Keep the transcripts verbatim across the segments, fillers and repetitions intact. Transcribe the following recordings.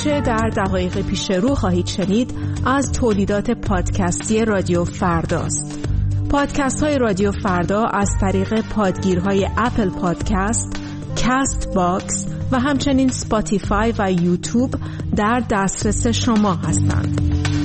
آنچه در دقایق پیش رو خواهید شنید از تولیدات پادکستی رادیو فرداست. پادکست های رادیو فردا از طریق پادگیرهای اپل پادکست، کست باکس و همچنین سپاتیفای و یوتیوب در دسترس شما هستند.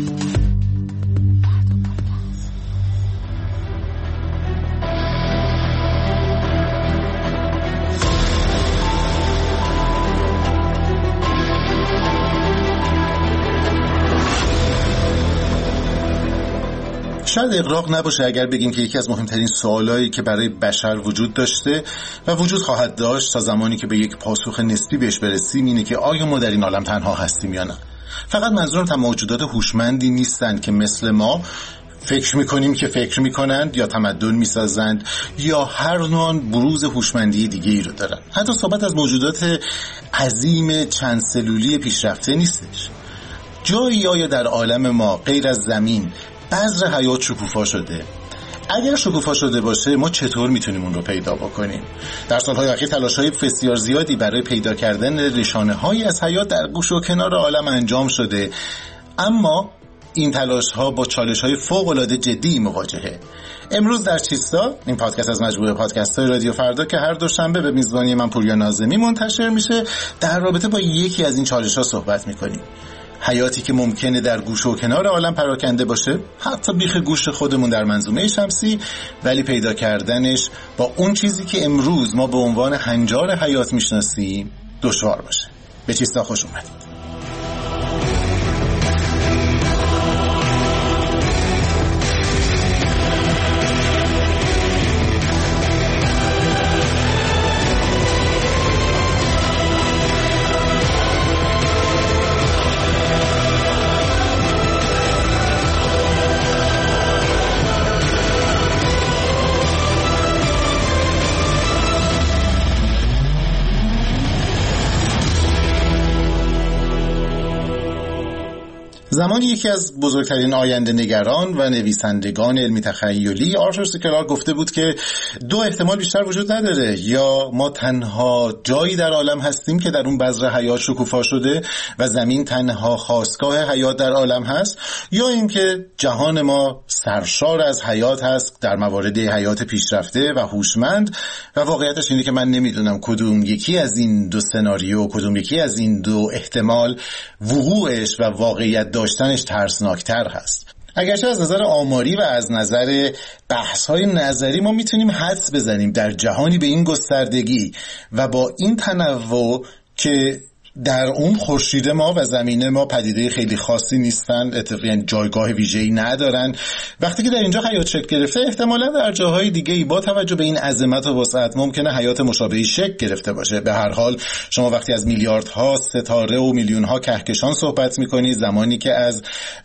شاید اغراق نباشه اگر بگیم که یکی از مهمترین سوالایی که برای بشر وجود داشته و وجود خواهد داشت تا زمانی که به یک پاسخ نسبی بهش برسیم اینه که آیا ما در این عالم تنها هستیم یا نه. فقط منظورم تا موجودات هوشمندی نیستند که مثل ما فکر میکنیم که فکر میکنند یا تمدن میسازند یا هر نوع بروز هوشمندی دیگه ای رو دارن. حتی صحبت از موجودات عظیم چند سلولی پیشرفته نیستش. جایی آیا در عالم ما غیر از زمین بذر حیات شکوفا شده؟ اگر شکوفا شده باشه ما چطور میتونیم اون رو پیدا بکنیم؟ در سالهای اخیر تلاش‌های بسیار زیادی برای پیدا کردن رشانه‌هایی از حیات در گوش و کنار عالم انجام شده، اما این تلاش‌ها با چالش‌های فوق‌العاده جدی مواجهه. امروز در چیستا، این پادکست از مجموعه پادکست‌های رادیو فردا که هر دوشنبه به میزبانی من پوریا ناظمی منتشر میشه، در رابطه با یکی از این چالش‌ها صحبت می‌کنیم. حیاتی که ممکنه در گوش و کنار عالم پراکنده باشه، حتی بیخ گوش خودمون در منظومه شمسی، ولی پیدا کردنش با اون چیزی که امروز ما به عنوان هنجار حیات میشناسیم دشوار باشه. به چیستا خوش اومدید. زمانی یکی از بزرگترین آینده نگران و نویسندگان علمی تخیلی آرثور سی کلارک گفته بود که دو احتمال بیشتر وجود نداره: یا ما تنها جایی در عالم هستیم که در اون بذر حیات شکوفا شده و زمین تنها خاستگاه حیات در عالم هست، یا اینکه جهان ما سرشار از حیات هست در موارد حیات پیشرفته و هوشمند. و واقعیتش اینه که من نمیدونم کدوم یکی از این دو سناریو، کدوم یکی از این دو احتمال وقوعش و واقعیت داشتنش ترسناکتر هست. اگرچه از نظر آماری و از نظر بحث‌های نظری ما میتونیم حدس بزنیم در جهانی به این گستردگی و با این تنوع که در اون خورشید ما و زمین ما پدیده خیلی خاصی نیستن، اتفاقاً جایگاه ویژه‌ای ندارن، وقتی که در اینجا حیات شکل گرفته احتمالاً در جاهای دیگه‌ای با توجه به این عظمت و وسعت ممکنه حیات مشابهی شکل گرفته باشه. به هر حال شما وقتی از میلیاردها ستاره و میلیون‌ها کهکشان صحبت می‌کنید، زمانی که از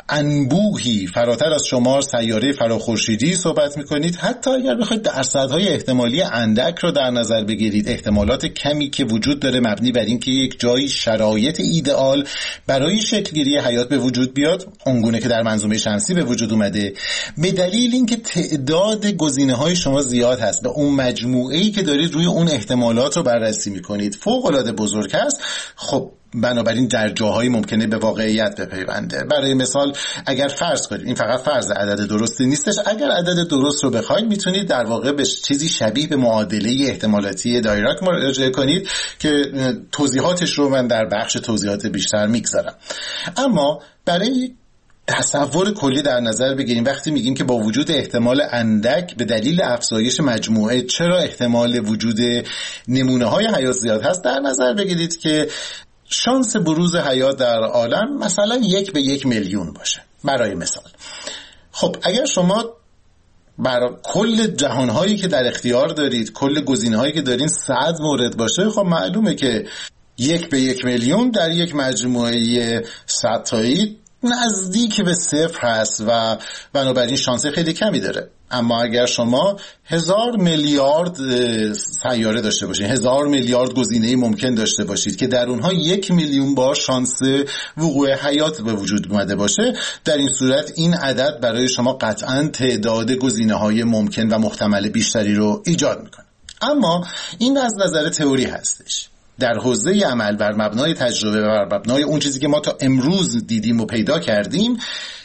انبوهی فراتر از شمار سیاره فراخورشیدی صحبت می‌کنید، حتی اگر بخواید درصدهای احتمالی اندک رو در نظر بگیرید، احتمالات کمی که وجود داره مبنی بر اینکه یک جایی شرایط ایدئال برای شکلگیری حیات به وجود بیاد، اونگونه که در منظومه شمسی به وجود اومده، به دلیل اینکه تعداد گزینه‌های شما زیاد هست، به اون مجموعه‌ای که دارید روی اون احتمالات رو بررسی می‌کنید فوق‌العاده بزرگ هست. خب بنابراین در جاهایی ممکنه به واقعیت بپیونده. برای مثال اگر فرض کنید، این فقط فرض، عدد درستی نیستش، اگر عدد درست رو بخواید میتونید در واقع به چیزی شبیه به معادله احتمالاتی دایراک مراجعه کنید که توضیحاتش رو من در بخش توضیحات بیشتر میگذارم. اما برای تصور کلی در نظر بگیریم، وقتی میگیم که با وجود احتمال اندک به دلیل افزایش مجموعه چرا احتمال وجود نمونه‌های حیات زیاد هست، در نظر بگیرید که شانس بروز حیات در عالم مثلا یک به یک میلیون باشه. برای مثال خب اگر شما برای کل جهانهایی که در اختیار دارید، کل گزینه‌هایی که دارین صد مورد باشه، خب معلومه که یک به یک میلیون در یک مجموعه صد تایی نزدیک به صفر هست و بنابراین شانس خیلی کمی داره. اما اگر شما هزار میلیارد سیاره داشته باشید، هزار میلیارد گزینه ممکن داشته باشید که در اونها یک میلیون بار شانس وقوع حیات به وجود اومده باشه، در این صورت این عدد برای شما قطعاً تعداد گزینه‌های ممکن و محتمل بیشتری رو ایجاد میکنه. اما این از نظر تئوری هستش. در حوزه عمل بر مبنای تجربه و بر مبنای اون چیزی که ما تا امروز دیدیم و پیدا کردیم،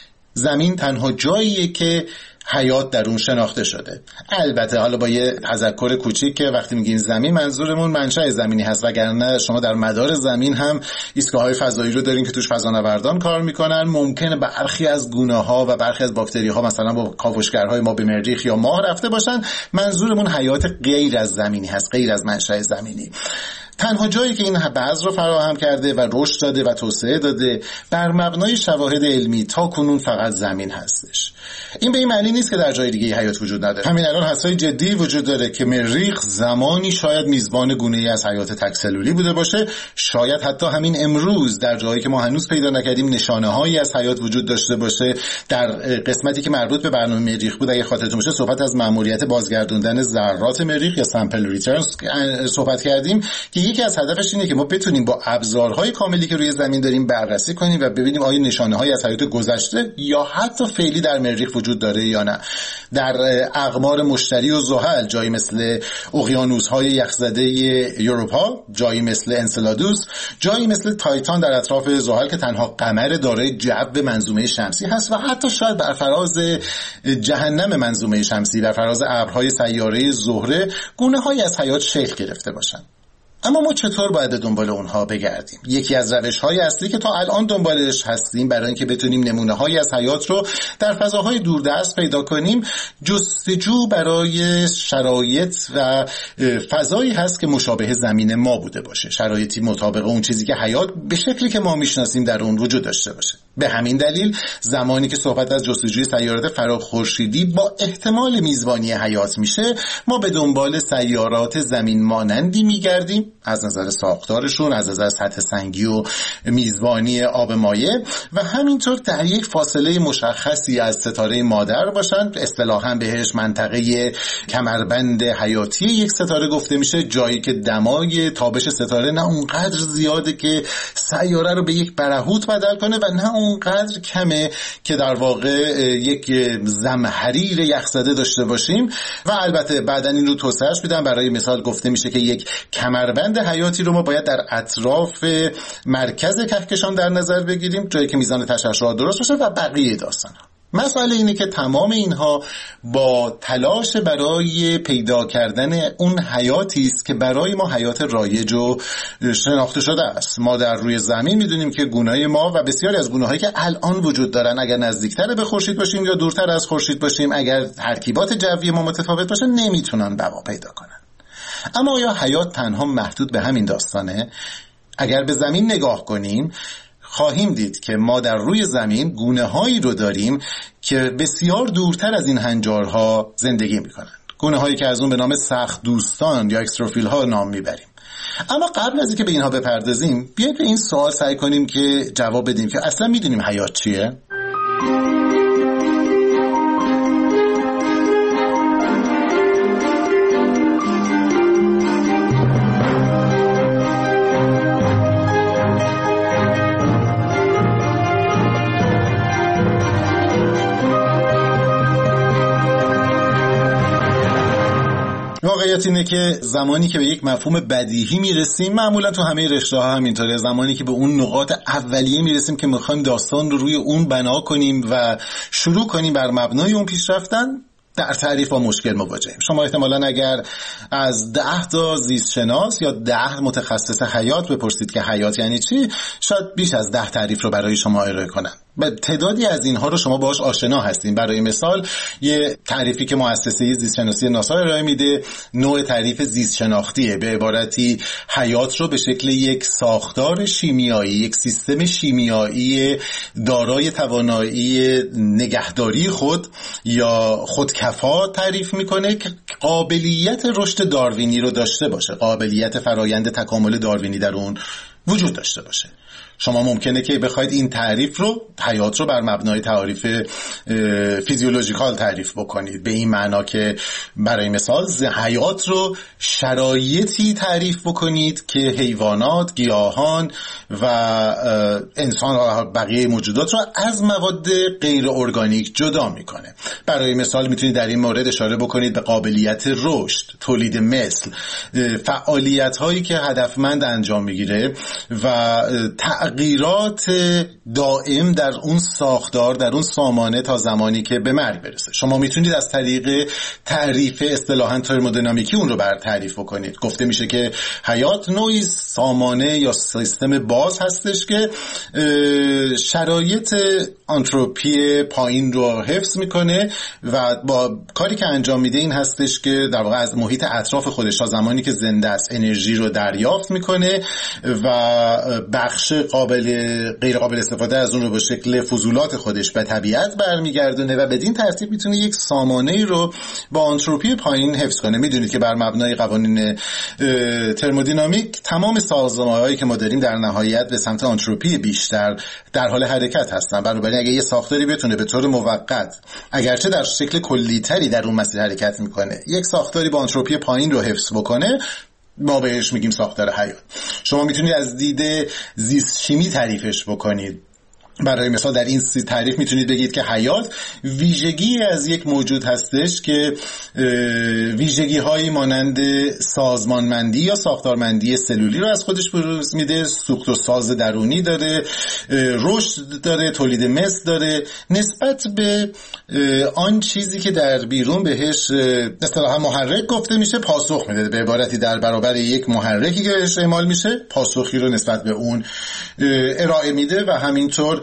زمین تنها جاییه که حیات در اون شناخته شده. البته حالا با یه تذکر کوچیک که وقتی میگیم زمین منظورمون منشأ زمینی هست، وگرنه شما در مدار زمین هم ایستگاه‌های فضایی رو دارین که توش فضانوردان کار میکنن. ممکنه برخی از گونه‌ها و برخی از باکتری‌ها مثلا با کاوشگرهای ما به مریخ یا ماه رفته باشن. منظورمون حیات غیر از زمینی هست، غیر از منشأ زمینی. تنها جایی که این بذر رو فراهم کرده و رشد داده و توسعه داده بر مبنای شواهد علمی تا کنون فقط زمین هستش. این به این معنی نیست که در جای دیگه حیات وجود نداره. همین الان حدس‌های جدی وجود داره که مریخ زمانی شاید میزبان گونه‌ای از حیات تک‌سلولی بوده باشه، شاید حتی همین امروز در جایی که ما هنوز پیدا نکردیم نشانه‌هایی از حیات وجود داشته باشه. در قسمتی که مربوط به برنامه مریخ بود اگه خاطرتون باشه صحبت از مأموریت بازگردوندن ذرات مریخ یا سامپل ریترنز صحبت کردیم که یکی از هدفش اینه که ما بتونیم با ابزارهای کاملی که روی زمین داریم بررسی کنیم و ببینیم آیا نشانه‌هایی از حیات گذشته یا حتی فعلی در مریخ وجود داره یا نه. در اقمار مشتری و زحل جایی مثل اقیانوس‌های یخزده یوروپا، جایی مثل انسلادوس، جایی مثل تایتان در اطراف زحل که تنها قمر دارای جو منظومه شمسی هست و حتی شاید بر فراز جهنم منظومه شمسی، بر فراز ابرهای سیاره زهره گونه‌هایی از حیات شکل گرفته باشند. اما ما چطور باید دنبال اونها بگردیم؟ یکی از روش‌های اصلی که تا الان دنبالش هستیم برای اینکه بتونیم نمونه‌هایی از حیات رو در فضاهای دوردست پیدا کنیم، جستجو برای شرایط و فضایی هست که مشابه زمین ما بوده باشه، شرایطی مطابق اون چیزی که حیات به شکلی که ما میشناسیم در اون وجود داشته باشه. به همین دلیل زمانی که صحبت از جستجوی سیارات فراخورشیدی با احتمال میزبانی حیات میشه، ما به دنبال سیارات زمین مانندی میگردیم از نظر ساختارشون، از نظر سطح سنگی و میزبانی آب مایع و همینطور در یک فاصله مشخصی از ستاره مادر باشن. اصطلاحاً بهش منطقه کمربند حیاتی یک ستاره گفته میشه، جایی که دمای تابش ستاره نه اونقدر زیاده که سیاره رو به یک برهوت بدل کنه و نه اونقدر کمه که در واقع یک زمهریر یخزده داشته باشیم. و البته بعدن این رو توسعهش میدن. برای مثال گفته میشه که یک کمربند حیاتی رو ما باید در اطراف مرکز کهکشان در نظر بگیریم، جایی که میزان تشعشعات درست باشه و بقیه داستان ها. مسئله اینه که تمام اینها با تلاش برای پیدا کردن اون حیاتی است که برای ما حیات رایج و شناخته شده است. ما در روی زمین میدونیم که گونه‌های ما و بسیاری از گونه‌هایی که الان وجود دارن اگر نزدیکتر به خورشید باشیم یا دورتر از خورشید باشیم، اگر ترکیبات جوی ما متفاوت باشه، نمیتونن بقا پیدا کنن. اما آیا حیات تنها محدود به همین داستانه؟ اگر به زمین نگاه کنیم خواهیم دید که ما در روی زمین گونه‌هایی رو داریم که بسیار دورتر از این هنجارها زندگی می‌کنند. گونه‌هایی که از اون به نام سخت دوستان یا اکستروفیل ها نام میبریم. اما قبل از اینکه به اینها بپردازیم، بیایید به این سوال سعی کنیم که جواب بدیم که اصلا می‌دونیم حیات چیه؟ واقعیت اینه که زمانی که به یک مفهوم بدیهی میرسیم، معمولا تو همه رشته‌ها همینطوره، زمانی که به اون نقاط اولیه میرسیم که میخوایم داستان رو روی اون بنا کنیم و شروع کنیم بر مبنای اون پیش رفتن، در تعریف با مشکل مواجهیم. شما احتمالاً اگر از ده تا زیست شناس یا ده متخصص حیات بپرسید که حیات یعنی چی، شاید بیش از ده تعریف رو برای شما ارائه کنن. تعدادی از اینها رو شما باهاش آشنا هستین. برای مثال یه تعریفی که مؤسسه زیست شناسی ناسا ارائه میده نوع تعریف زیست شناختیه، به عبارتی حیات رو به شکل یک ساختار شیمیایی، یک سیستم شیمیایی دارای توانایی نگهداری خود یا خودکفا تعریف میکنه که قابلیت رشد داروینی رو داشته باشه، قابلیت فرایند تکامل داروینی در اون وجود داشته باشه. شما ممکنه که بخواید این تعریف رو، حیات رو بر مبنای تعاریف فیزیولوژیکال تعریف بکنید، به این معنا که برای مثال حیات رو شرایطی تعریف بکنید که حیوانات، گیاهان و انسان و بقیه موجودات رو از مواد غیر ارگانیک جدا میکنه. برای مثال میتونید در این مورد اشاره بکنید به قابلیت رشد، تولید مثل، فعالیت هایی که هدفمند انجام میگیره و تغییرات دائم در اون ساختار، در اون سامانه تا زمانی که به مرگ برسه. شما میتونید از طریق تعریف اصطلاحاً ترمودینامیکی اون رو بر تعریف بکنید. گفته میشه که حیات نوعی سامانه یا سیستم باز هستش که شرایط آنتروپی پایین رو حفظ میکنه و با کاری که انجام میده این هستش که در واقع از محیط اطراف خودش تا زمانی که زنده است انرژی رو دریافت میکنه و بخش قابل غیر قابل استفاده از اون رو به شکل فضولات خودش به طبیعت برمیگردونه و بدین ترتیب میتونه یک سامانه رو با آنتروپی پایین حفظ کنه. میدونید که بر مبنای قوانین ترمودینامیک تمام سازمان‌هایی که ما داریم در نهایت به سمت آنتروپی بیشتر در حال حرکت هستن. بنابراین اگه یه ساختاری بتونه به طور موقت، اگرچه در شکل کلی‌تری در اون مسیر حرکت میکنه، یک ساختاری با آنتروپی پایین رو حفظ بکنه، ما بهش میگیم ساختار حیات. شما میتونید از دید زیست شیمی تعریفش بکنید. برای مثال در این تعریف میتونید بگید که حیات ویژگی از یک موجود هستش که ویژگی هایی مانند سازمانمندی یا ساختارمندی سلولی رو از خودش بروز میده، سوخت و ساز درونی داره، رشد داره، تولید مثل داره، نسبت به آن چیزی که در بیرون بهش اصطلاحاً محرک گفته میشه پاسخ میده. به عبارتی در برابر یک محرکی که بهش اعمال میشه پاسخی رو نسبت به اون ارائه میده و همینطور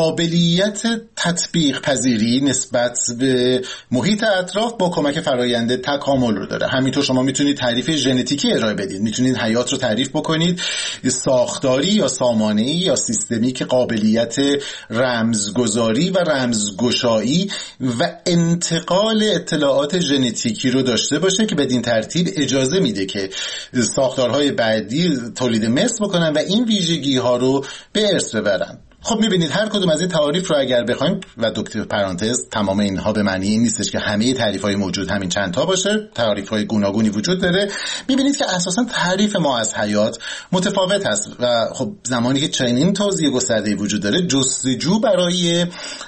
قابلیت تطبیق پذیری نسبت به محیط اطراف با کمک فرآیند تکامل رو داره. همینطور شما میتونید تعریف ژنتیکی ارائه بدید. میتونید حیات رو تعریف بکنید ساختاری یا سامانه‌ای یا سیستمی که قابلیت رمزگذاری و رمزگشایی و انتقال اطلاعات ژنتیکی رو داشته باشه که بدین ترتیب اجازه میده که ساختارهای بعدی تولید مثل بکنن و این ویژگی ها رو به ارث ببرن. خب میبینید هر کدوم از این تعاریف رو اگر بخوایم و دکتر پرانتز تمام اینها به معنی این نیستش که همه تعریف‌های موجود همین چند تا باشه، تعریف‌های گوناگونی وجود داره. میبینید که اساساً تعریف ما از حیات متفاوت هست و خب زمانی که چنین توضیح گسترده‌ای وجود داره جستجو برای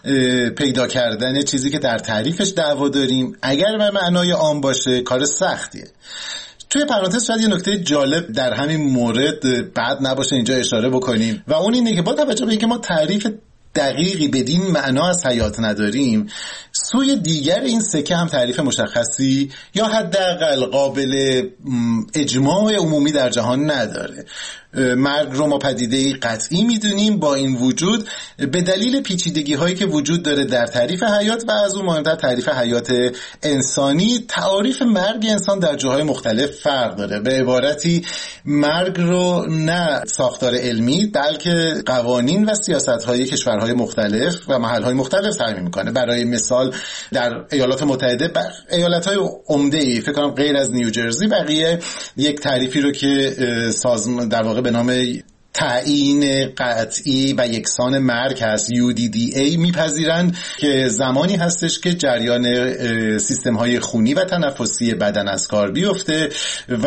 پیدا کردن چیزی که در تعریفش دعوا داریم اگر به معنای عام باشه کار سختیه. توی پرانتز شاید یه نکته جالب در همین مورد بد نباشه اینجا اشاره بکنیم و اون اینه که با توجه به اینکه ما تعریف دقیقی بدین معنا از حیات نداریم، سوی دیگر این سکه هم تعریف مشخصی یا حداقل قابل اجماع عمومی در جهان نداره. مرگ رو ما پدیده قطعی میدونیم، با این وجود به دلیل پیچیدگی هایی که وجود داره در تعریف حیات و از اون مهمتر تعریف حیات انسانی، تعریف مرگ انسان در جاهای مختلف فرق داره. به عبارتی مرگ رو نه ساختار علمی بلکه قوانین و سیاست های کشورهای مختلف و محل های مختلف تعریف میکنه. برای مثال در ایالات متحده ایالت های عمده ای فکر کنم غیر از نیوجرسی بقیه یک تعریفی رو که سازمان در واقع به نام تعیین قطعی و یکسان مرگ هست یو دی دی ای میپذیرند که زمانی هستش که جریان سیستم های خونی و تنفسی بدن از کار بیفته و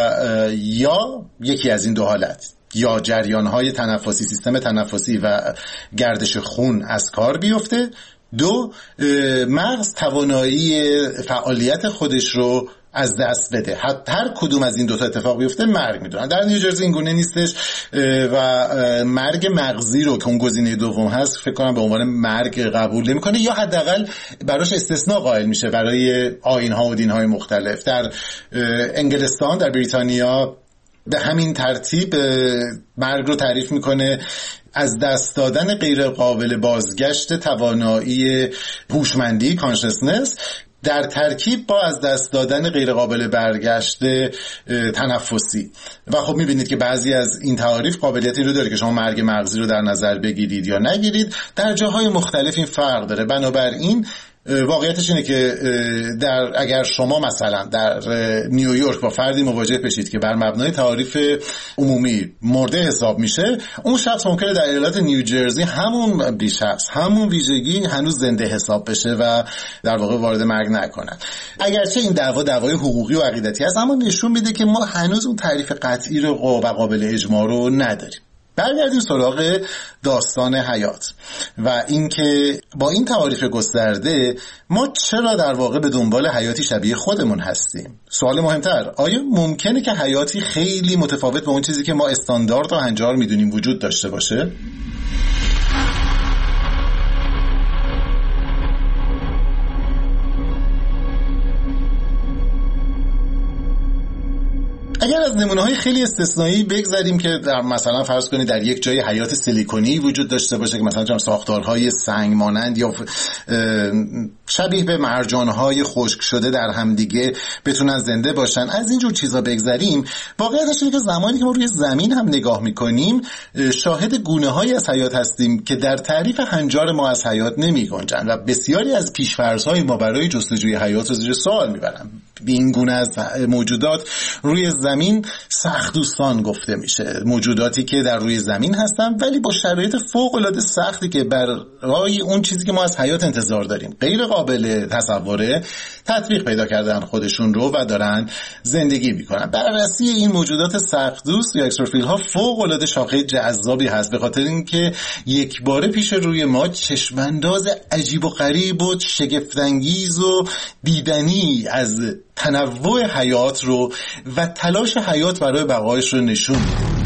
یا یکی از این دو حالت، یا جریان های تنفسی، سیستم تنفسی و گردش خون از کار بیفته، دو مغز توانایی فعالیت خودش رو از دست بده. هر کدوم از این دوتا اتفاق بیفته مرگ میدونن. در نیوجرسی این گونه نیستش و مرگ مغزی رو که اون گزینه دوم هست فکر کنم به عنوان مرگ قبول نمیکنه یا حداقل براش استثناء قائل میشه برای آیین‌ها و دین‌های مختلف. در انگلستان، در بریتانیا به همین ترتیب مرگ رو تعریف میکنه از دست دادن غیر قابل بازگشت توانایی هوشمندی کانشسنس در ترکیب با از دست دادن غیر قابل برگشت تنفسی. و خب میبینید که بعضی از این تعاریف قابلیتی رو داره که شما مرگ مغزی رو در نظر بگیرید یا نگیرید، در جاهای مختلف این فرق داره. بنابراین واقعیتش اینه که در اگر شما مثلا در نیویورک با فردی مواجه بشید که بر مبنای تعاریف عمومی مرده حساب میشه، اون شخص ممکنه در ایالت نیوجرسی همون بیشخص همون ویژگی هنوز زنده حساب بشه و در واقع وارد مرگ نکنن. اگرچه این دعوا دعوای حقوقی و عقیدتی است، اما نشون میده که ما هنوز اون تعریف قطعی رو و قابل اجماع رو نداریم. برگردیم سراغ داستان حیات و اینکه با این تعاریف گسترده ما چرا در واقع به دنبال حیاتی شبیه خودمون هستیم؟ سوال مهمتر، آیا ممکنه که حیاتی خیلی متفاوت به اون چیزی که ما استاندارد و هنجار میدونیم وجود داشته باشه؟ اگر از نمونه‌های خیلی استثنایی بگذاریم که در مثلا فرض کنید در یک جای حیات سیلیکونی وجود داشته باشه که مثلا ساختارهای سنگ مانند یا شبیه به مرجان‌های خشک شده در همدیگه بتونن زنده باشن، از اینجور چیزا بگذاریم، واقعیتش اینه که زمانی که ما روی زمین هم نگاه می‌کنیم شاهد گونه‌هایی از حیات هستیم که در تعریف هنجار ما از حیات نمی‌گنجن و بسیاری از پیش‌فرض‌های ما برای جستجوی حیات رو زیر سوال می‌برن. به این گونه از موجودات روی زمین سخت دوستان گفته میشه، موجوداتی که در روی زمین هستن ولی با شرایط فوق‌العاده سختی که برای اون چیزی که ما از حیات انتظار داریم غیر قابل تصوره تطبیق پیدا کردن خودشون رو و دارن زندگی میکنن. بررسی این موجودات سخت دوست یا اکستروفیل ها فوق‌العاده شاخه جذابی هست، به خاطر اینکه یک باره پیش روی ما چشمانداز عجیب و غریب و شگفت‌انگیز و دیدنی از تنوع حیات رو و تلاش حیات برای بقایش رو نشون میده.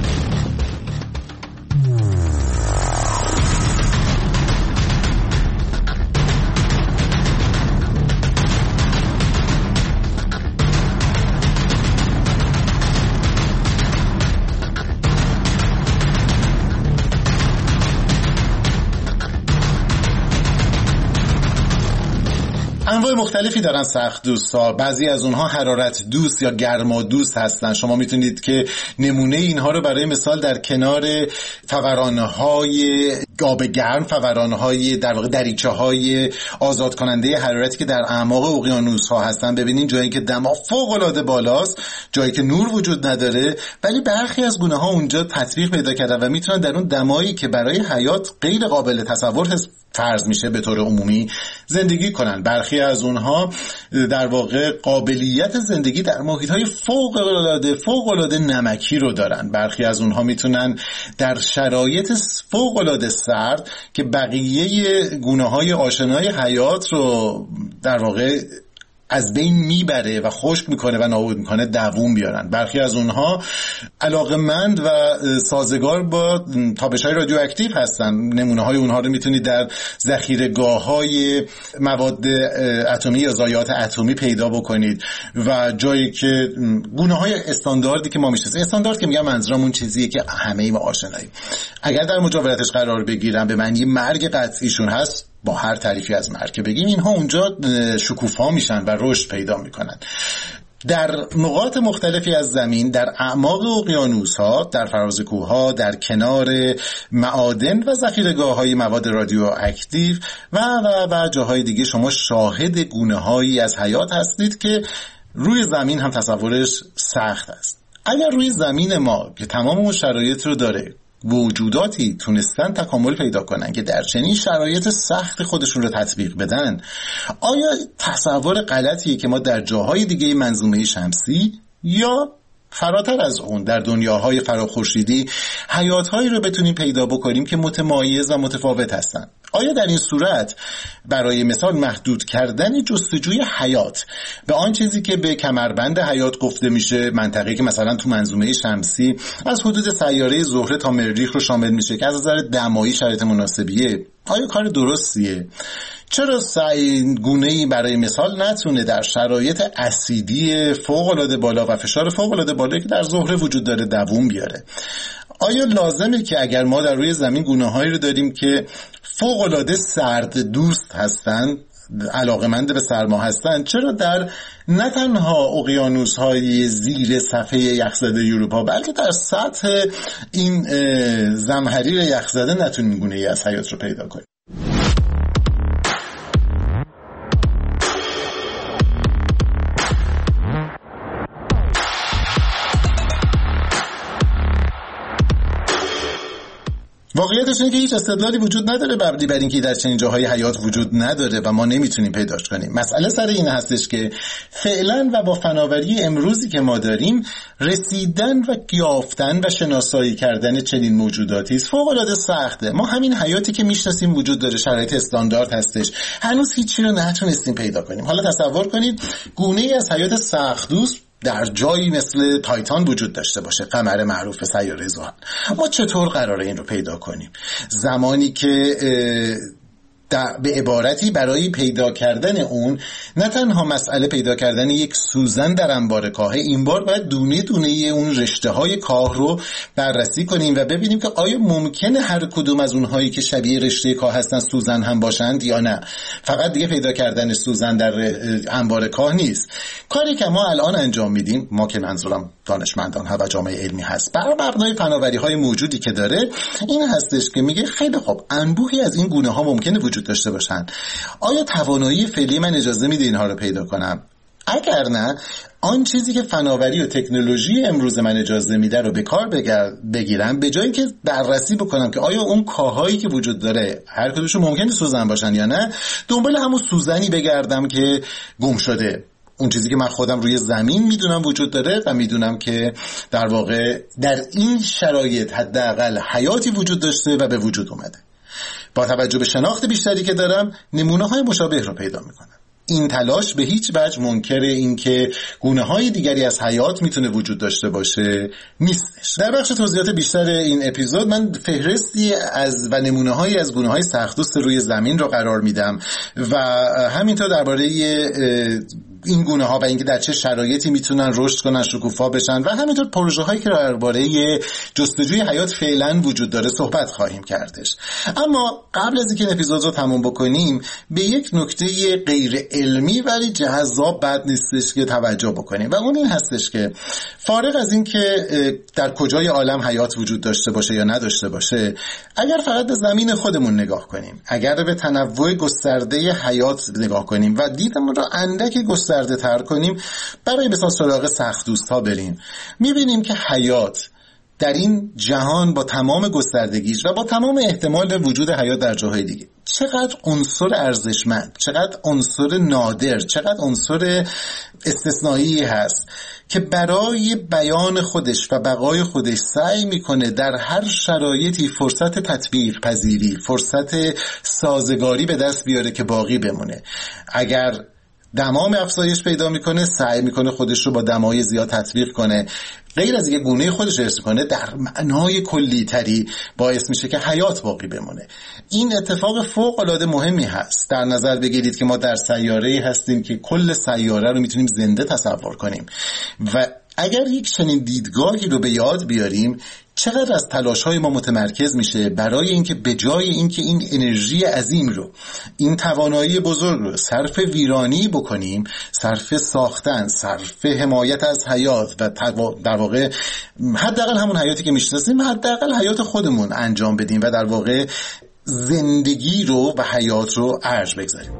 انواع مختلفی دارن سخت دوستا، بعضی از اونها حرارت دوست یا گرما دوست هستن. شما میتونید که نمونه اینها رو برای مثال در کنار فوران‌های آب گرم، فوران‌های در واقع دریچه‌های آزاد کننده حرارتی که در اعماق اقیانوس‌ها هستن ببینین، جایی که دما فوق‌العاده بالاست، جایی که نور وجود نداره، ولی برخی از گونه‌ها اونجا تطبیق پیدا کردن و میتونن در اون دمایی که برای حیات غیر قابل تصور فرض میشه به طور عمومی زندگی کنن. برخی از اونها در واقع قابلیت زندگی در محیط‌های فوق‌العاده فوق‌العاده نمکی رو دارن. برخی از اونها میتونن در شرایط فوق‌العاده سرد که بقیه گونه‌های آشنای حیات رو در واقع از بین میبره و خشک میکنه و نابود میکنه دووم بیارن. برخی از اونها علاقمند و سازگار با تابش‌های رادیواکتیو هستن. نمونه‌های اونها رو میتونید در ذخیره‌گاه‌های مواد اتمی یا ضایعات اتمی پیدا بکنید و جایی که گونه‌های استانداردی که ما میشناسیم، استاندارد که میگم منظورم اون چیزیه که همه ما آشناییم، اگر در مجاورتش قرار بگیرن به معنی مرگ قطعیشون هست، با هر تعریفی از مرگ که بگیم، اینها اونجا شکوفا میشن و رشد پیدا میکنن. در نقاط مختلفی از زمین، در اعماق اقیانوس‌ها، در فراز کوه‌ها، در کنار معادن و ذخیره‌گاه‌های مواد رادیواکتیو و و و جاهای دیگه شما شاهد گونه‌هایی از حیات هستید که روی زمین هم تصورش سخت است. اگر روی زمین ما که تمام اون شرایط رو داره موجوداتی تونستن تکامل پیدا کنن که در چنین شرایط سخت خودشون رو تطبیق بدن، آیا تصور غلطیه که ما در جاهای دیگه منظومه شمسی یا فراتر از اون در دنیاهای فراخورشیدی حیاتهایی رو بتونیم پیدا بکنیم که متمایز و متفاوت هستن؟ آیا در این صورت برای مثال محدود کردن جستجوی حیات به آن چیزی که به کمربند حیات گفته میشه، منطقه‌ای که مثلا تو منظومه شمسی از حدود سیاره زهره تا مریخ رو شامل میشه که از نظر دمایی شرایط مناسبیه، آیا کار درستیه؟ چرا سعی گونه‌ای برای مثال نتونه در شرایط اسیدی فوق‌العاده بالا و فشار فوق‌العاده بالایی که در زهره وجود داره دووم بیاره؟ آیا لازمه که اگر ما در روی زمین گونه‌هایی رو داریم که فوق‌العاده سرد دوست هستن، علاقمند به سرما هستن، چرا در نه تنها اقیانوس‌های زیر صفحه یخزده اروپا بلکه در سطح این زمهریر یخزده نتونیم گونه‌ای از حیات رو پیدا کنیم؟ واقعیتش اینه که هیچ استدلالی وجود نداره مبنی بر اینکه در چنین جاهای حیات وجود نداره و ما نمیتونیم پیداش کنیم. مسئله سر این هستش که فعلا و با فناوری امروزی که ما داریم رسیدن و یافتن و شناسایی کردن چنین موجوداتی است فوق العاده سخته. ما همین حیاتی که میشناسیم وجود داره، شرایط استاندارد هستش، هنوز هیچی رو نتونستیم پیدا کنیم. حالا تصور کنید گونه‌ای از حیات سخت‌دوست در جایی مثل تایتان وجود داشته باشه، قمر معروف سیاره زحل. ما چطور قراره این رو پیدا کنیم؟ زمانی که به عبارتی برای پیدا کردن اون نه تنها مسئله پیدا کردن یک سوزن در انبار کاه، این بار باید دونه دونه اون رشته های کاه رو بررسی کنیم و ببینیم که آیا ممکنه هر کدوم از اونهایی که شبیه رشته کاه هستن سوزن هم باشند یا نه. فقط دیگه پیدا کردن سوزن در انبار کاه نیست. کاری که ما الان انجام میدیم، ما که منظورم دانشمندان ها و جامعه علمی هست، بر مبنای فناوری های موجودی که داره این هستش که میگه خیلی خوب انبوهی از این گونه ها ممکنه وجود داشته باشن. آیا توانایی فعلی من اجازه میده اینها رو پیدا کنم؟ اگر نه، آن چیزی که فناوری و تکنولوژی امروز من اجازه میده رو به کار بگیرم، به جایی که بررسی بکنم که آیا اون کاهایی که وجود داره هر کدومشون ممکنه سوزن باشن یا نه، دنبال همون سوزنی بگردم که گم شده. اون چیزی که من خودم روی زمین میدونم وجود داره و میدونم که در واقع در این شرایط حداقل حیاتی وجود داشته و به وجود اومده. با توجه به شناخت بیشتری که دارم نمونه‌های مشابه رو پیدا میکنم. این تلاش به هیچ وجه منکر این که گونه‌های دیگری از حیات میتونه وجود داشته باشه نیستش. در بخش توضیحات بیشتر این اپیزود من فهرستی از و نمونه‌هایی از گونه‌های سخت‌دوست روی زمین رو قرار میدم و همینطور درباره این گونه ها و اینکه در چه شرایطی میتونن رشد کنن، شکوفا بشن و همینطور پروژه هایی که درباره جستجوی حیات فعلا وجود داره صحبت خواهیم کردش. اما قبل از اینکه این اپیزود رو تموم بکنیم به یک نکته غیر علمی ولی جذاب بد نیستش که توجه بکنیم و اون این هستش که فارغ از اینکه در کجای عالم حیات وجود داشته باشه یا نداشته باشه، اگر فقط به زمین خودمون نگاه کنیم، اگر به تنوع گسترده حیات نگاه کنیم و دیدمون رو اندکی گسترده تر کنیم، برای مثال سراغ سخت‌دوست ها بریم، میبینیم که حیات در این جهان با تمام گستردگیش و با تمام احتمال وجود حیات در جاهای دیگه چقدر عنصر ارزشمند، چقدر عنصر نادر، چقدر عنصر استثنایی هست که برای بیان خودش و بقای خودش سعی میکنه در هر شرایطی فرصت تطبیق پذیری، فرصت سازگاری به دست بیاره که باقی بمونه. اگر دمام افزایش پیدا میکنه سعی میکنه خودش رو با دمای زیاد تطبیق کنه، غیر از اینکه گونه خودش رو حفظ کنه در معنای کلی تری باعث میشه که حیات باقی بمونه. این اتفاق فوق العاده مهمی هست. در نظر بگیرید که ما در سیاره‌ای هستیم که کل سیاره رو میتونیم زنده تصور کنیم و اگر یک چنین دیدگاهی رو به یاد بیاریم چقدر از تلاش‌های ما متمرکز میشه برای اینکه به جای اینکه این انرژی عظیم رو، این توانایی بزرگ رو صرف ویرانی بکنیم، صرف ساختن، صرف حمایت از حیات و در واقع حداقل همون حیاتی که میشناسیم، حداقل حیات خودمون انجام بدیم و در واقع زندگی رو و حیات رو ارج بگذاریم.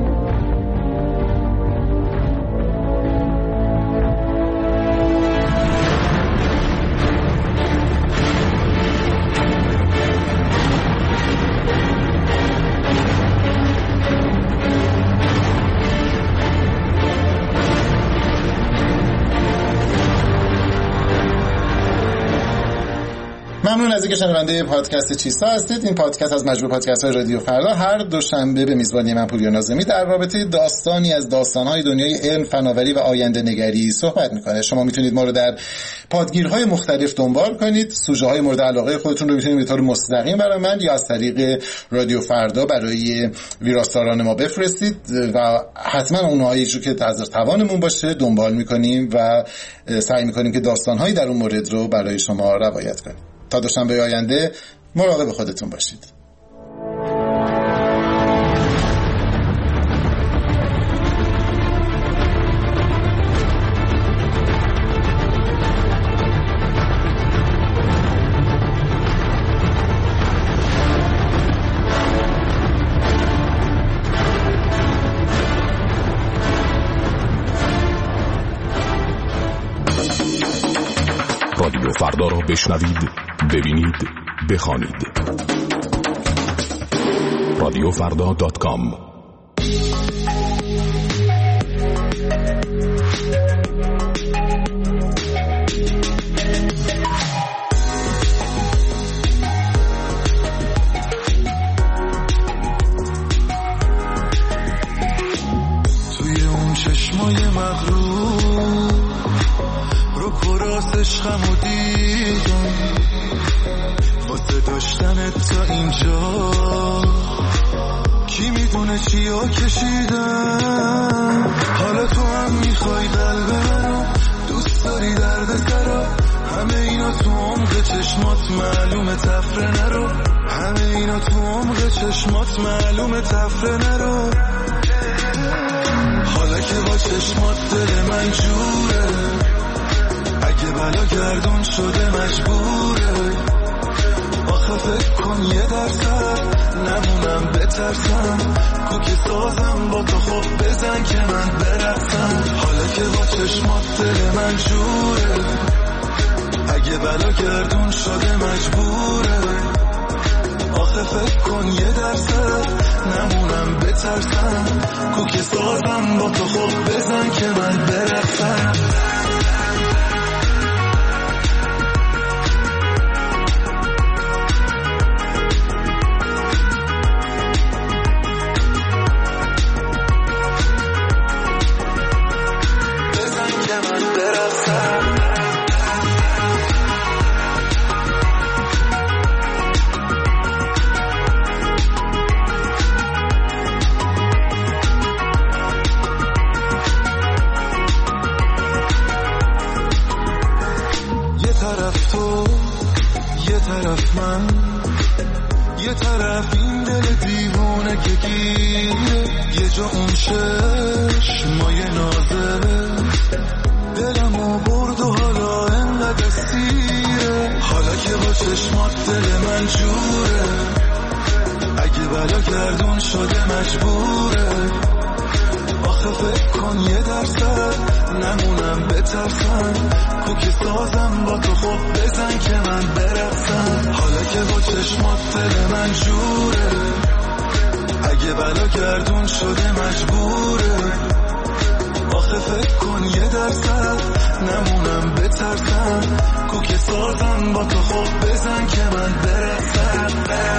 ممنون از اینکه شنونده پادکست چیستا هستید. این پادکست از مجموعه پادکست‌های رادیو فردا هر دوشنبه به میزبانی من پوریا ناظمی در رابطه داستانی از داستان‌های دنیای علم، فناوری و آینده نگری صحبت می‌کنه. شما میتونید ما رو در پادگیرهای مختلف دنبال کنید. سوژه‌های مورد علاقه خودتون رو میتونید به طور مستقیم برای من یا از طریق رادیو فردا برای ویراستاران ما بفرستید و حتما اونهایی رو که از توانمون باشه دنبال می‌کنیم و سعی می‌کنیم که داستان‌هایی در اون مورد رو برای شما روایت کنیم. تا دوشنبه آینده مراقب خودتون باشید. رادیو فردا را بشنوید، ببینید بخوانید. رادیو فردا دات کام. چشمای مغرور رو کراس عشقمو دیدم، واسه داشتنت تا اینجا کی میدونه چیا کشیدم. حالا تو هم میخوای قلب منو، دوست داری درد سرا، همه اینا تو عمق چشمات معلومه تفره نرو، همه اینا تو عمق چشمات معلومه تفره نرو. حالا که با چشمات دل من جوره، اگه بلا گردون شده مجبوره. آخه فکر کن یه درصد نمونم بترسم، کوکی سازم با تو خب بزن که من برفتم. حالا که با چشمات دل من جوره، اگه بلا گردون شده مجبوره. آخه فکر کن یه درصد نمونم بترسم، کوکی سازم با تو خب بزن که من برفتم. یه طرف این دل دیوونه که گیره، یه جا اون چشمای نازه دلمو برد و حالا انقدر سیره. حالا که با چشمات دل من جوره، اگه بلا گردون شده مجبوره. آخه فکر کن یه درصد نمونم بترسم، کوکی سازم با تو خب بزن که من برفتم. حالا که با چشمات دل من جوره، اگه بلا گردون شده مجبوره. آخه فکر کن یه درصد نمونم بترسم، کوکی سازم با تو خب بزن که من برفتم.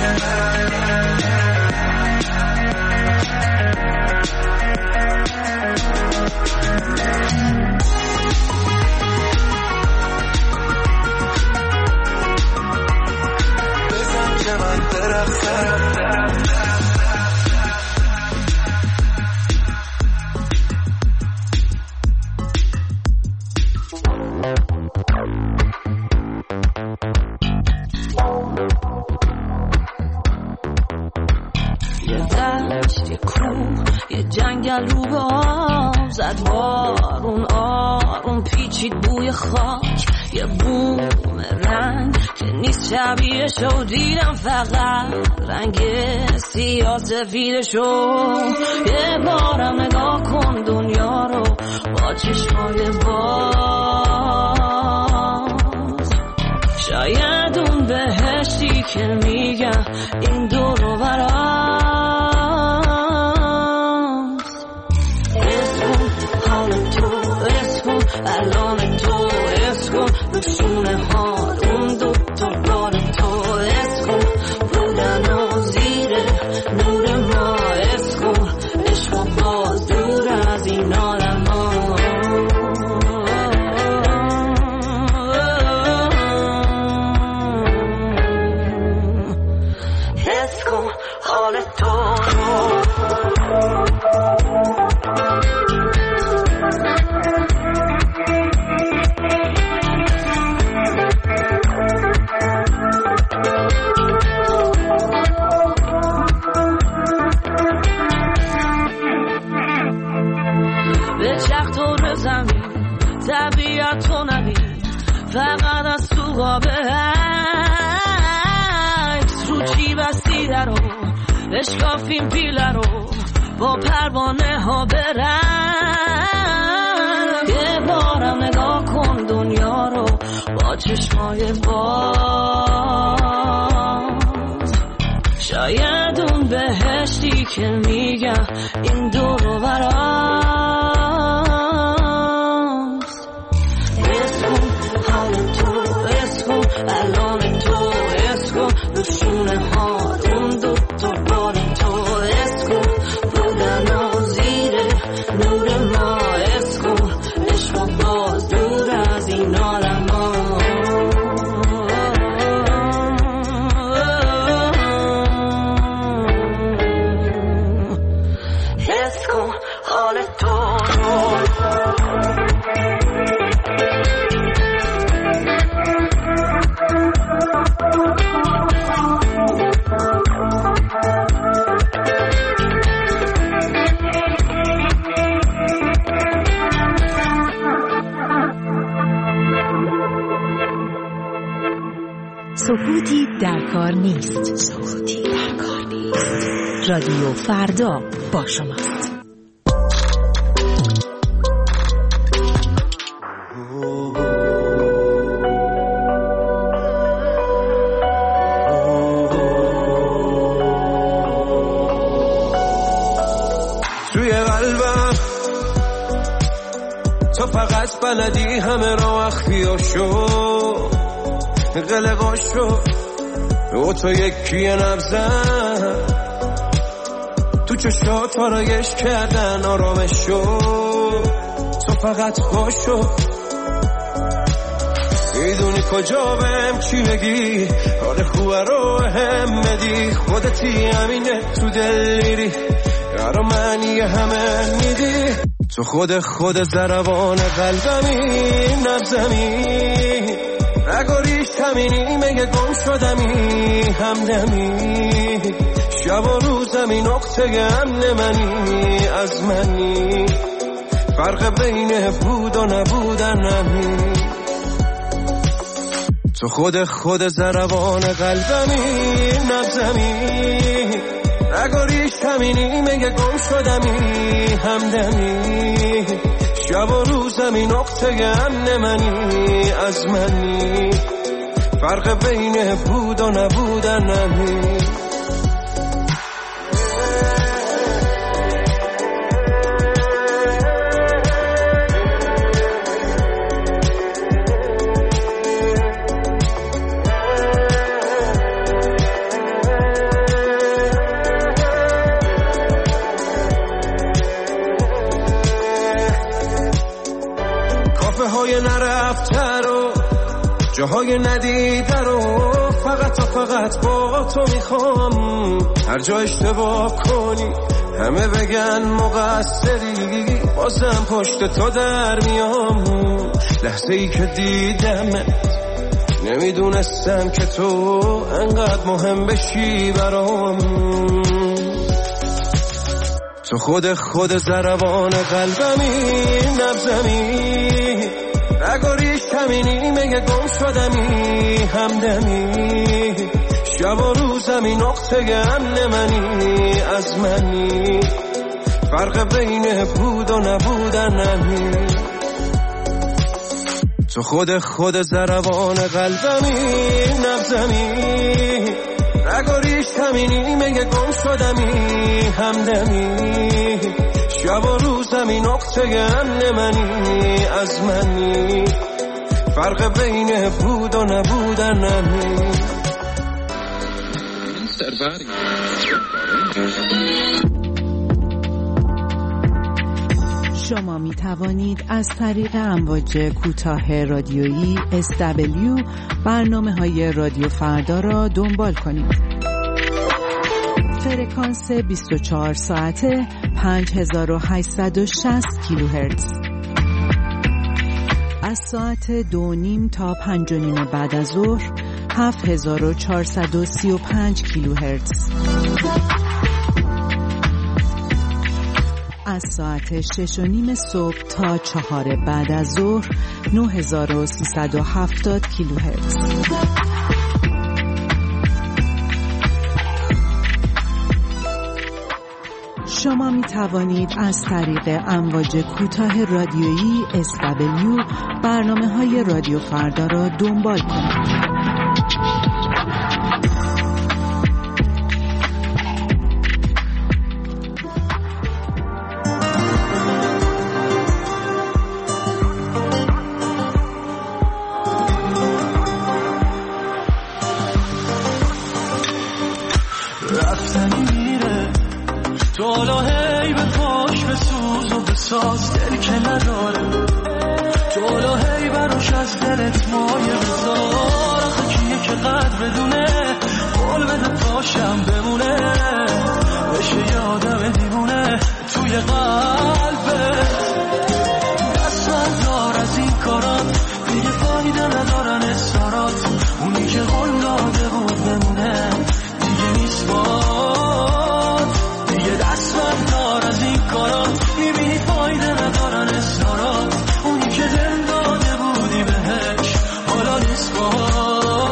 جنگل رو به آب زد بارون، آروم پیچید بوی خاک، یه بوم رنگ که نیست شبیهشو دیدم، فقط رنگ سیاه سفیدشو. یه بارم نگاه کن دنیا رو با چشمای باز، شاید اون بهشتی که میگم این دور و برام. الان تو اسکن بسونه ها اون دو تا بار تو اسکن بودن و زیر نور ما اسکن عشق و باز دور از این عالم ها. اسکن حال تو طبیعت تو نبین، فقط از تو قابه عکس رو چی بستیده رو اشکافیم پیله رو با پروانه ها برن. یه بارم نگاه کن دنیا رو با چشمای باز، که میگم این دور و براست. اسکو حال تو، اسکو الان تو، اسکو دوشونه ها اون دو تا بار تو، اسکو بودن و زیر نور ما، اسکو عشق باز دور از این عالم ها. اسکو حال تو سکوتی در کار نیست. سکوتی در کار نیست. رادیو فردا با شماست. توی قلبم تو فقط بلدی همه را اخفیا شو، قلقا شو و تو یکی نبزن تو چشات آرایش کردن آرامش شو، تو فقط باشو. میدونی کجا بهم چی بگی، حال خوبه رو هم بدی، خودتی همینه تو دل میری، یارو معنی همه میدی، تو خود خود ضربان قلبمی نبزمی، نگاریش همینی مگه گم شدمی همدمی، شب و روزمی نقطه امن منی از منی، فرق بین بود و نبودنمی، تو خود خود ضربان قلبمی نبزمی، نگاریش همینی مگه گم شدمی همدمی، شب و روزمی نقطه امن منی از منی، فرق بین بود و نبودنمی. نرفته رو جاهای ندیده رو فقط و فقط با تو میخوام، هر جا اشتباه کنی همه بگن مقصری، بازم پشت تو در میام، لحظه ای که دیدمت نمیدونستم که تو انقدر مهم بشی برام، تو خود خود ضربان قلبمی نبزمی، نگاریش همینی مگه گم شدمی همدمی، شب و روزمی نقطه امن منی از منی، فرق بین بود و نبودنمی، تو خود خود ضربان قلبمی نبزمی، نگاریش همینی مگه گم شدمی همدمی، شب و روزمی نقطه امن منی از منی، فرق بین بود و نبودنمی. شما می توانید از طریق امواج کوتاه رادیویی اس دبلیو برنامه های رادیو فردا را دنبال کنید. فرکانس بیست و چهار ساعته پنج هزار و هشتصد و شصت کیلوهرتز. از ساعت دو نیم تا پنج و نیم بعد از ظهر هفت هزار و چهارصد و سی و پنج کیلوهرتز. از ساعت شش و نیم صبح تا چهار بعد از ظهر نه هزار و سیصد و هفتاد کیلوهرتز. شما می توانید از طریق امواج کوتاه رادیویی اس دبلیو برنامه های رادیو فردا را دنبال کنید. بساز دل که نداره جلو هی براش از دلت مایه بذار آخه کیه که قدر بدونه قول بده پاشم بمونه بشه یادم دیوونه توی قلبه دست بردار از این کارات دیگه فایده ندارن استارات اونی که قول داده بود بمونه دیگه نیست باد دیگه دست بردار از این کارات میبینی فایده ندارن استارات اونی که دل داده بودی بهش حالا نیست باد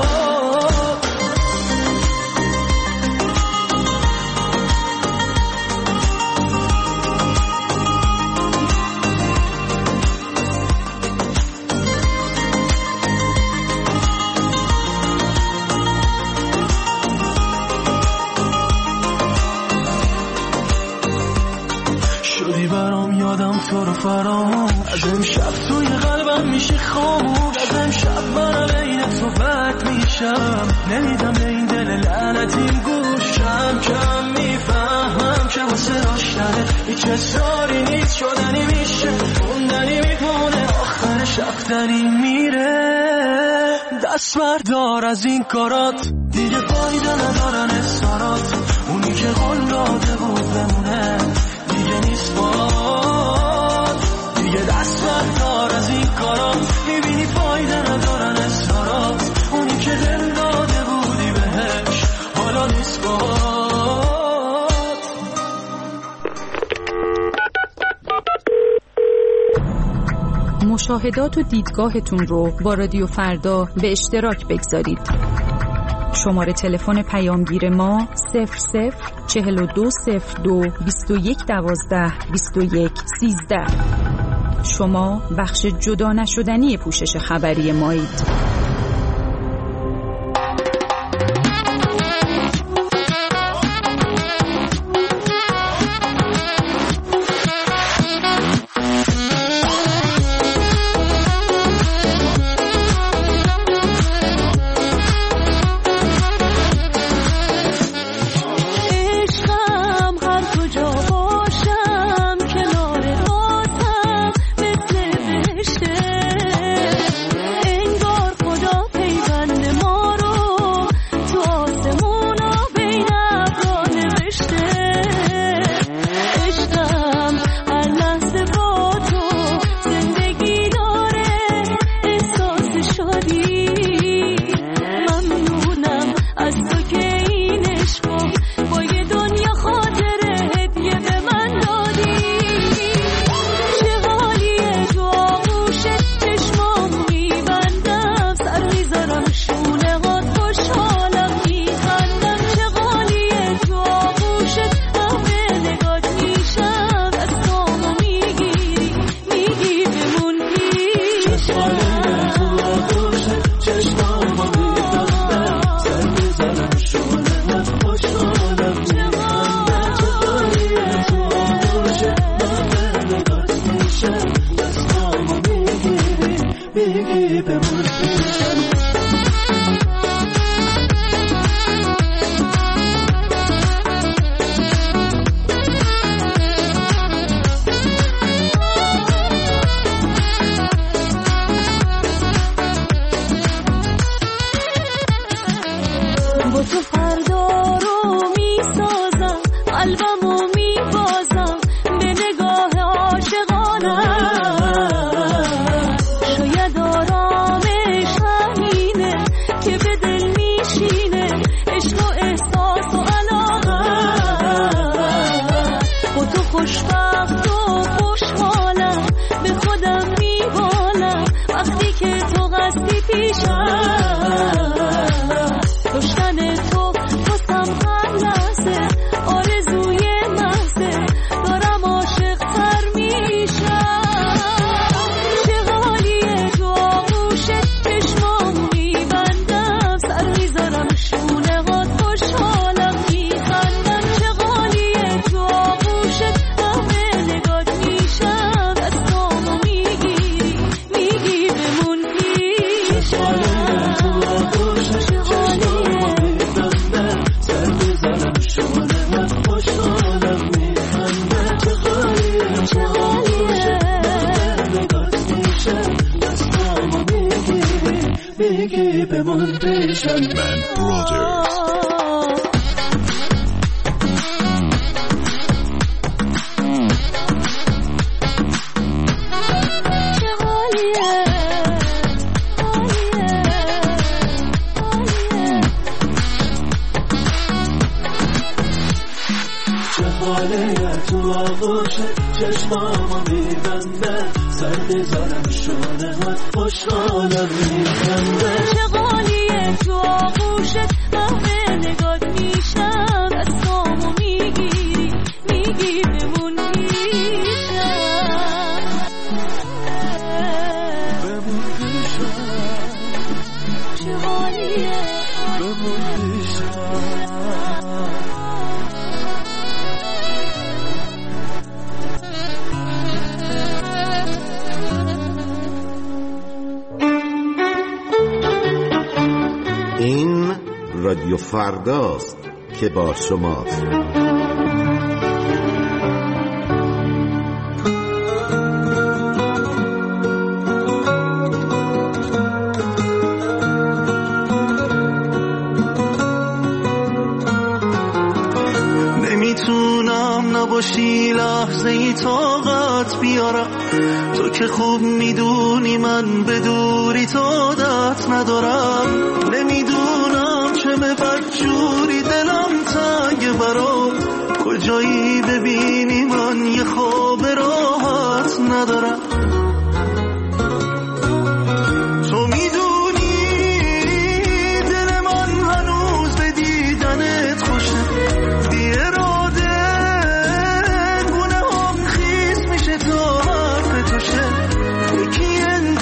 تو رو فراموش از امشب توی قلبم میشه خاموش از امشب من عین تو بد میشم نمیدم به این دل لعنتیم گوش کم کم میفهمم که واسه داشتنه هیچ اصراری نیست شدنی میشه موندنی میمونه آخرش رفتنی میره دست بردار از این کارات دیگه فایده ندارن استارات اونی که قول داده بود بمونه دیگه نیست باد دیگه دست بردار از این کارات میبینی فایده ندارن استارات اونی که دل داده بودی بهش حالا نیست باد مشاهدات و دیدگاهتون رو با رادیو فردا به اشتراک بگذارید. شماره تلفن پیامگیر ما صفر صفر چهل و دو صفر دو بیست و یک دوازده بیست و یک سیزده. شما بخش جدا نشدنی پوشش خبری مایید. انگار بمون پیشم من برادرز. تو آغوشه چشمامو میبنده سر بذارم شونه ها خوشحالم میبنده چه غالیه تو آغوشه محو نگات میشم دستامو میگیری میگی بمون میشم بمون پیشم چه غالیه بمون پیشم این رادیو فرداست که با شماست. نمیتونم نباشی لحظه ای طاقت بیارم، تو که خوب میدونی من به دوری تو عادت ندارم. نمیدونم چه به بدجوری دلم تنگ برام، کجایی ببینی من یه خواب راحت ندارم. تو میدونی دل من هنوز به دیدنت خوشه، بی اراده گونه هم خیس میشه تا حرف توشه. یکی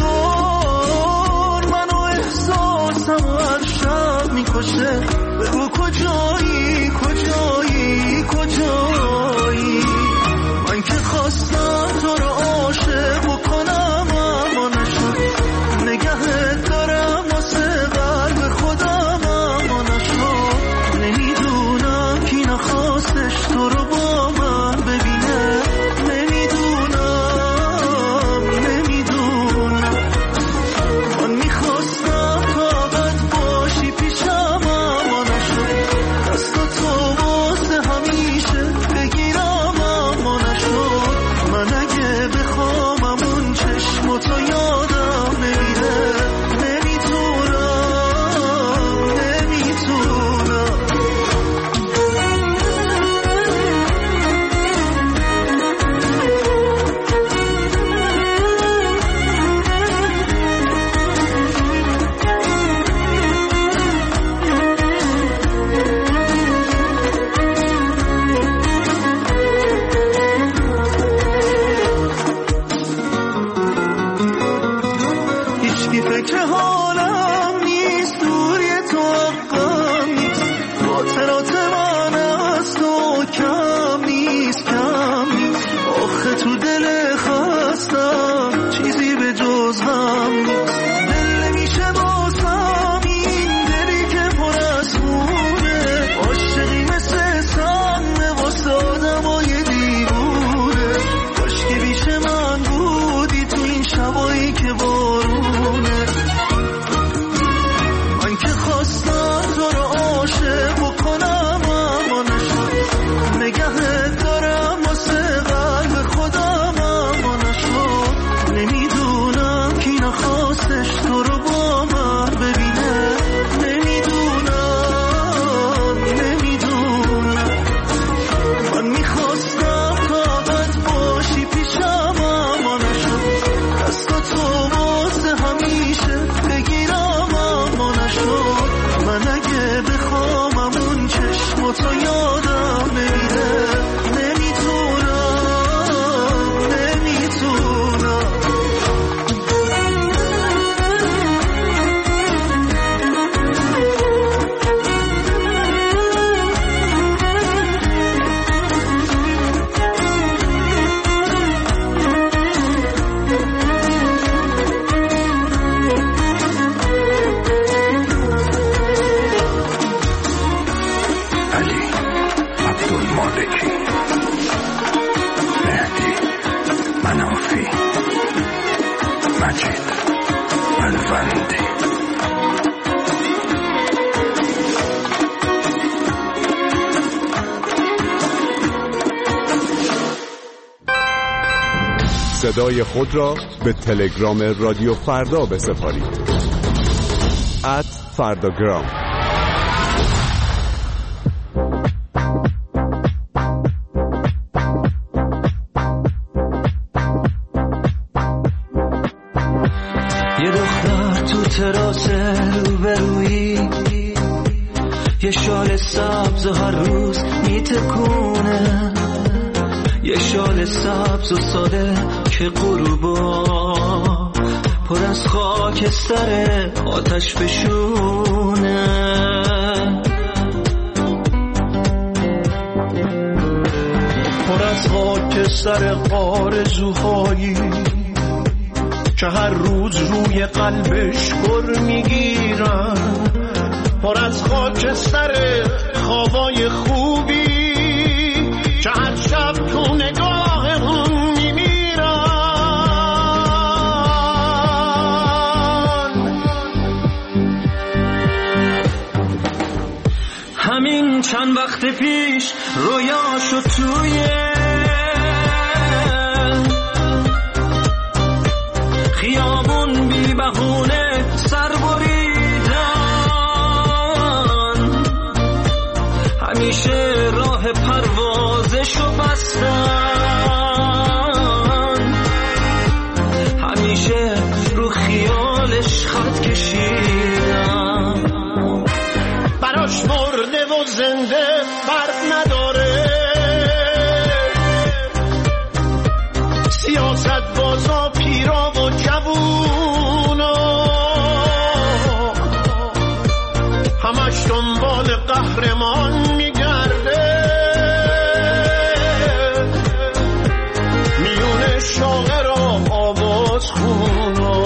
انگار منو احساسم و هر شب میکشه. بگو کجایی کجایی کجایی، من که خواستم تو رو عاشق بکنم اما نشد. نگهت دارم واسه قلب خودم اما نشد. نمیدونم کی نخواستش تو رو با من ببینه. نمیدونم نمیدونم من میخواستم طاقت باشی پیشم اما نشد. دست تو واسه همیشه بگیرم اما نشد. من اگه بخوام همون چشم تو یادم نمیره. نمیتونم نمیتونم هیچکی فکر حالم نیست، دوری تو حقم نیست. خاطرات من از تو کم نیست کم نیست. آخه تو دل خستم چیزی به جز غم نیست. دل نمیشه بازم این دلی که پر از خونه. عاشقی مثل سم واسه آدمای دیوونه. کاشکی بیش من بودی تو این شبایی که بارونه. من که خواستم تو رو عاشق بکنم اما نشد. نگهت دارم واسه قلب خودم اما نشد. نمیدونم کی نخواستش تو رو با من ببینه. نمیدونم نمیدونم من میخواستم طاقت باشی پیشم اما نشد. دست تو واسه همیشه بگیرم اما نشد. من اگه بخوام همون چشم تو یادم نمیره. نمیتونم نمیتونم علی عبدالمالکی، مهدی منافی، مجید الوندی، صدای خود را به تلگرام رادیو فردا بسپارید. ات فرداگرام. یه دختر تو تراس روبرویی، یه شال سبز و هر روز میتکونه، یه شال سبز و ساده که غروبا پر از خاکستر آتش بشونه. پر از خاکستر آرزوهایی که هر روز روی قلبش پر میگیرن، پر از خاکستر خوابای خوبی که هر شب تو نگاهمون میمیرن. همین چند وقت پیش رویاشو توی خیابون بی بهونه سر بریدن، همیشه راه پروازشو بستن، همیشه رو خیالش خط کشیدن. براش مرده و زنده فرق نداره، سیاست بازا پیرا و جوونا همش دنبال قهرمان میگرده، میونه شاعر و آواز خونا.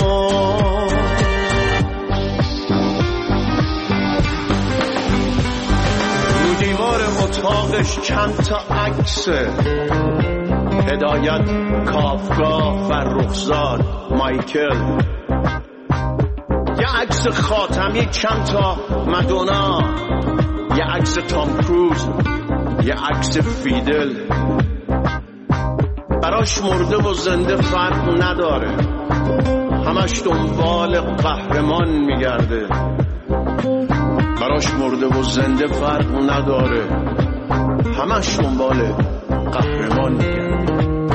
رو دیوار اتاقش چند تا عکسه، هدایت، کافکا، فرخزاد، مایکل، یه عکس خاتمی، چند تا مدونا، یه عکس تام کروز، یه عکس فیدل. براش مرده و زنده فرق نداره، همش دنبال قهرمان میگرده. براش مرده و زنده فرق نداره، همش دنبال قهرمان میگرده،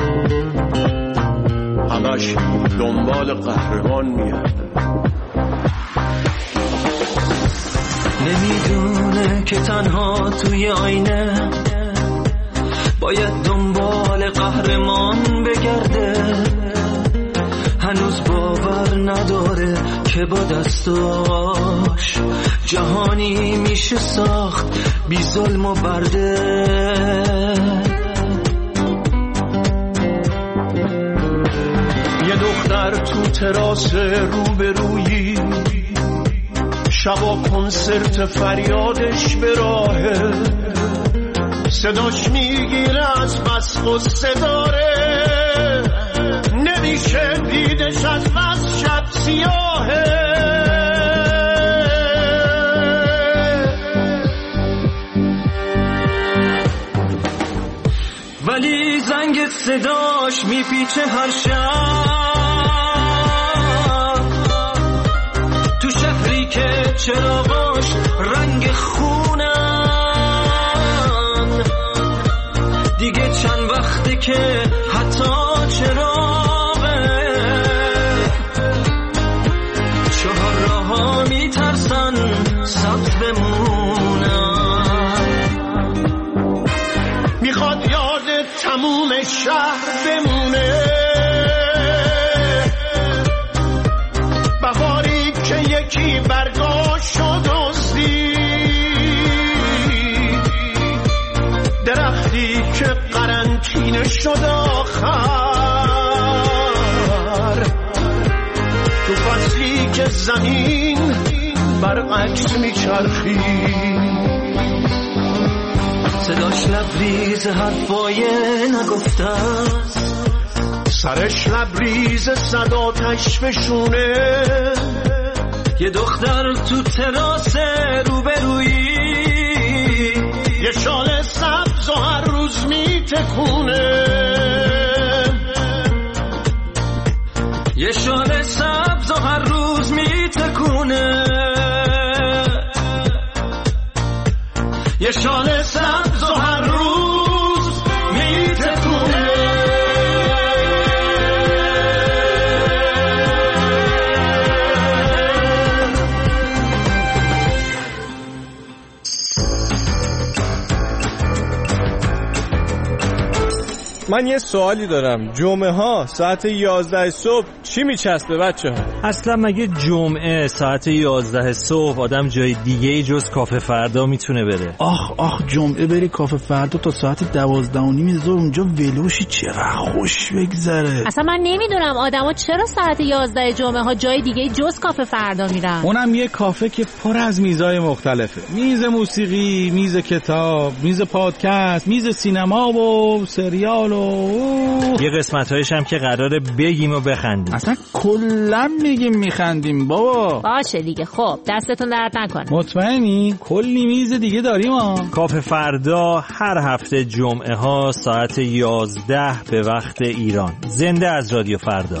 همش دنبال قهرمان میگرده. نمیدونه که تنها توی آینه باید دنبال قهرمان بگرده، هنوز باور نداره که با دستاش جهانی میشه ساخت بی ظلم و برده. یه دختر تو تراس روبرویی، شبا کنسرت فریادش به راهه، صداش میگیره از بس غصه داره، نمیشه دیدش از بس شب سیاهه. ولی زنگ صداش میپیچه هر شب تو شهری که چراغاش رنگ خونن، دیگه چند وقته که حتی چراغه چهار راه‌ها میترسن سبز بمونن. میخواد یاد تموم شهر بمونه، بهاری که یکی برگاشو دزدید، درختی که قرنطینه شد آخر، تو فصلی که زمین برعکس میچرخید. صداش لبریز حرفای نگفته است، سرش لبریز صداتش بشونه. یه دختر تو تراس روبرویی، یه شال سبز و هر روز میتکونه، یه شال سبز و هر روز میتکونه. من یه سوالی دارم، جمعه ها ساعت یازده صبح چی میچسبه بچه ها؟ اصلا مگه جمعه ساعت یازده صبح آدم جای دیگه جز کافه فردا میتونه بره؟ آخ آخ جمعه بری کافه فردا تا ساعت دوازده و نیم ظهر اونجا ولوشی چقدر خوش بگذره. اصلا من نمیدونم آدما چرا ساعت یازده جمعه ها جای دیگه جز کافه فردا میرن. اونم یه کافه که پر از میزای مختلفه، میز موسیقی، میز کتاب، میز پادکست، میز سینما و سریال و یه قسمت‌هایش هم که قراره بگیم و بخندیم. اصلا کلا میگیم میخندیم بابا. باشه دیگه، خب دستتون درد نکنه. مطمئنی؟ کلی میز دیگه داریم ها. کافه فردا هر هفته جمعه ها ساعت یازده به وقت ایران. زنده از رادیو فردا.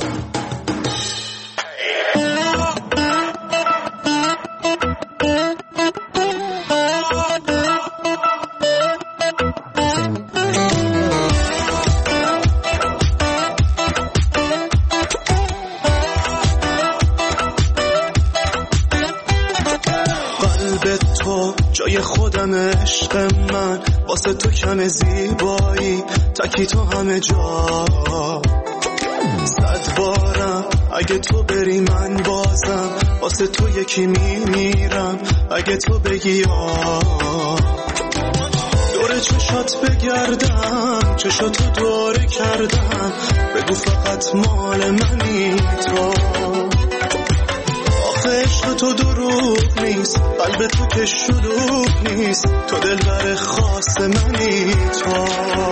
جای خودم عشق من، واسه تو کم زیبایی تکی تو همه جا. صد بارم اگه تو بری من بازم واسه تو یکی میمیرم اگه تو بگی آه. دور چشات بگردم چشاتو دوره کردم بگو فقط مال منی تو. عشق تو دروغ نیست، قلب تو که شلوغ نیست، تو دلبر خاص منی تو.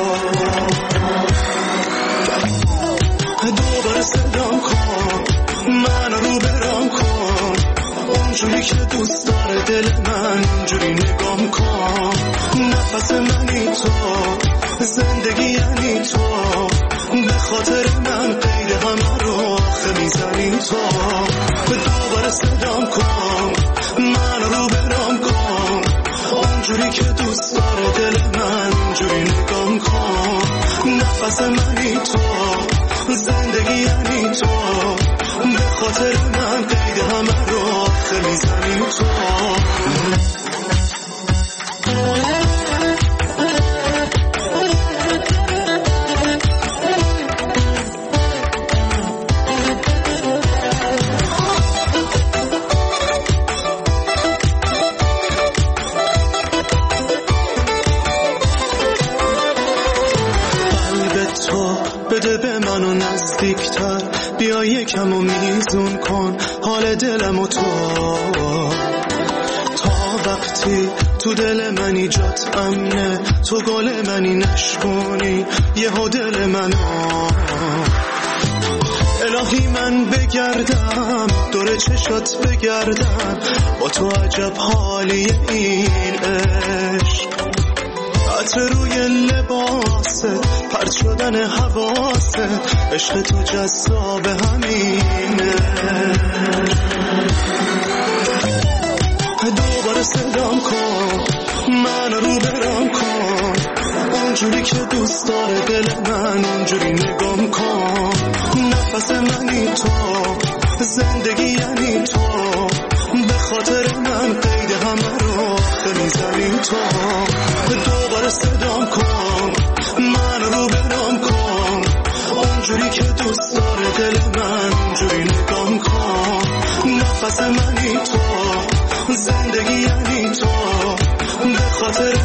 دوباره صدام کن من رو برام کن، اونجوری که دوست داره دل من اونجوری نگام کن. نفس منی تو، زندگی یعنی تو، به خاطر من قید همه رو آخه میزنی تو. دوباره صدام کن من رو برام کن، اونجوری که دوست داره دل من اونجوری نگام کن. نفس منی تو، زندگی یعنی تو، به خاطر من قید همه رو آخه میزنی تو. بده به منو نزدیکتر، بیا یکم و میزون کن حال دلم و تو. تا وقتی تو دل منی جات امنه، تو گل منی نشکنی یهو دل منو. الهی من بگردم دور چشات بگردم، با تو عجب حالی این عشق. عطر روی لباست پرد شدن حواست، عشق تو جذاب همینه. دوباره صدام کن من رو برام کن، اونجوری که دوست داره دل من اونجوری نگام کن. نفس منی تو، زندگی یعنی تو، به خاطر من قید همه رو آخه میزنی تو. دوباره صدام کن من رو برام کن، اونجوری که دوست داره دل من اونجوری نگام کن. نفس منی تو، زندگی یعنی تو، به خاطر